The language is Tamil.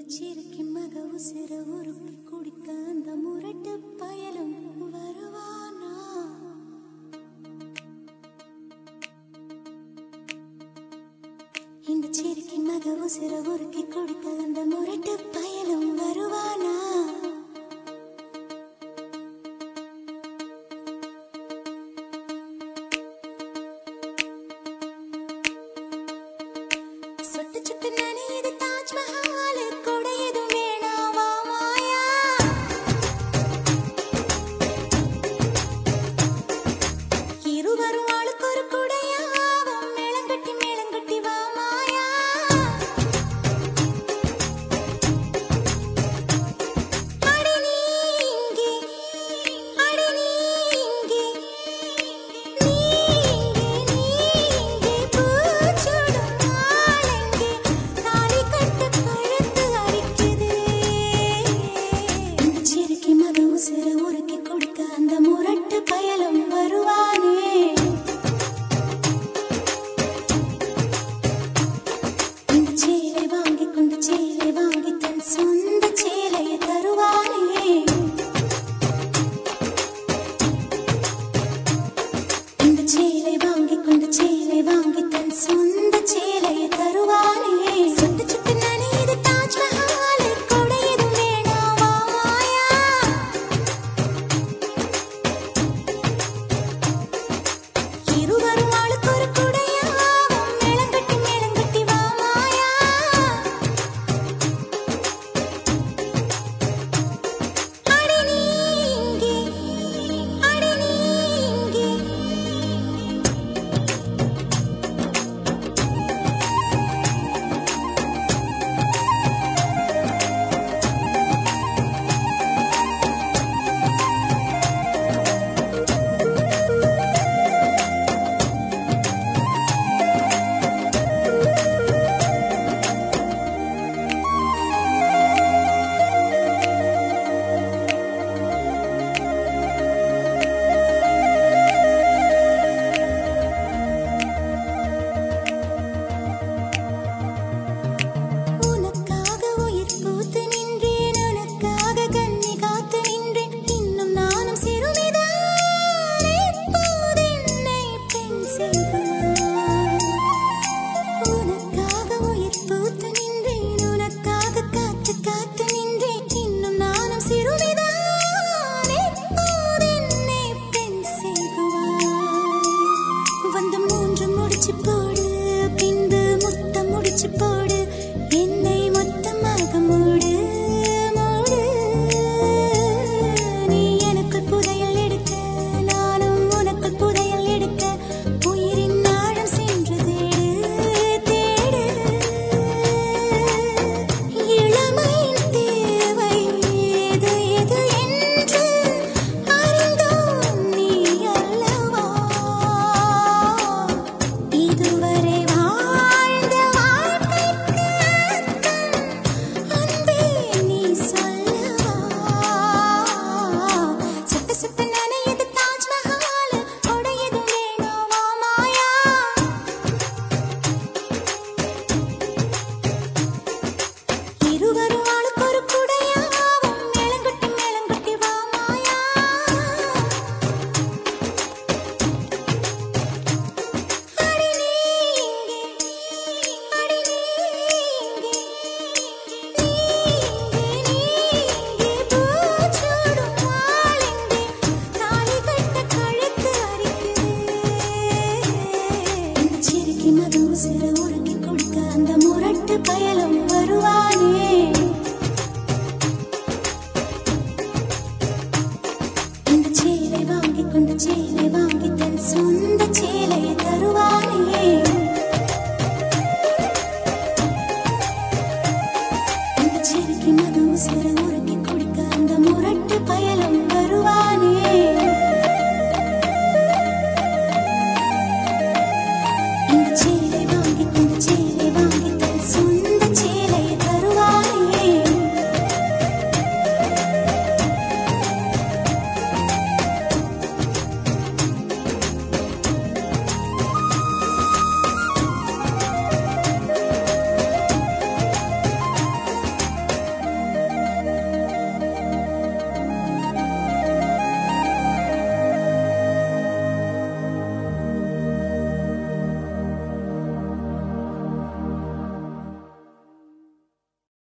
சிறுக்கி மக உசிர உருக்கி குடிக்க அந்த முரட்டு பயலும் வருவானா? இந்த சிறுக்கி மக உசிர உருக்கி குடிக்க அந்த முரட்டு பயலும் வருவானா? சொட்டு சுட்டு நனையுது தாஜ்மஹால், கொடை எதுவும் வேணாவா மாயா? இருவரும் ஆளுக்கு ஒரு குடையா, மேளங்கட்டி வா மாயா. அடி நீ இங்கே, அடி நீ இங்கே, நீ இங்கே பூச்சூடும் ஆளெங்கே, தாலி கட்டு கழுத்து அரிக்குது. இந்த சிறுக்கி மக உசிர உருக்கி கொடுக்க அந்த முரட்டு பயலும் வருவானே? இந்த சேலை வாங்கி கொண்டு சேலை வாங்கி தன் சொந்த சேலையை தருவானே? இந்த சேலை வாங்கி கொண்டு சேலை வாங்கி தன் சொந்த சேலையை தருவானே? சுட்டு சுட்டு நனையுது தாஜ்மஹால், கொடை எதுவும் வேணாவா மாயா? இருவரும் ஆளுக்கு ஒரு குடையா, மேளங்கட்டி வா மாயா. அடி நீ இங்கே, அடி நீ இங்கே. உனக்காக உயிர் பூத்து நின்றேன், உனக்காக கண்ணி காத்து நின்றேன், இன்னும் நானும் சிறுமிதான், இப்போது என்னை பெண் செய்வாய். உனக்காக உயிர் பூத்து நின்றேன், உனக்காக காத்து காத்து நின்றேன், இன்னும் நானும் சிறுமிதான், இப்போது என்னை பெண் செய்வாய். வந்து மூன்று முடிச்சு போடு, பின்பு முத்தம் முடிச்சு போடு, என்னை மொத்தமாக மூடு மூடு. நீ எனக்குள் புதையல் எடுக்க, நானும் உனக்குள் புதையல் எடுக்க, உயிரின் ஆழம் சென்று தேடு தேடு. இளமையின் தேவை எது எது என்று அறிந்தோம் நீ அல்லவா? இதுவரை வாழ்ந்த வாழ்க்கைக்கு அர்த்தம் அன்பே நீ சொல்லவா? சுட்டு சுட்டு நனையுது தாஜ்மஹால், கொடை எதுவும் வேணாவா மாயா? இருவரும் ஆளுக்கு ஒரு குடையா, மேளங்கட்டி வா மாயா. அடி நீ இங்கே, அடி நீ இங்கே, நீ இங்கே பூச்சூடும் ஆளெங்கே, தாலி கட்ட கழுத்து அரிக்குது. இந்த சிறுக்கி மக உசிர உருக்கி கொடுக்க அந்த முரட்டு பயலும் வருவானே? இந்த சேலை வாங்கி கொண்டு சேலை வாங்கி தன் சொந்த சேலையை தருவானே? இந்த சிறுக்கி மக உசிர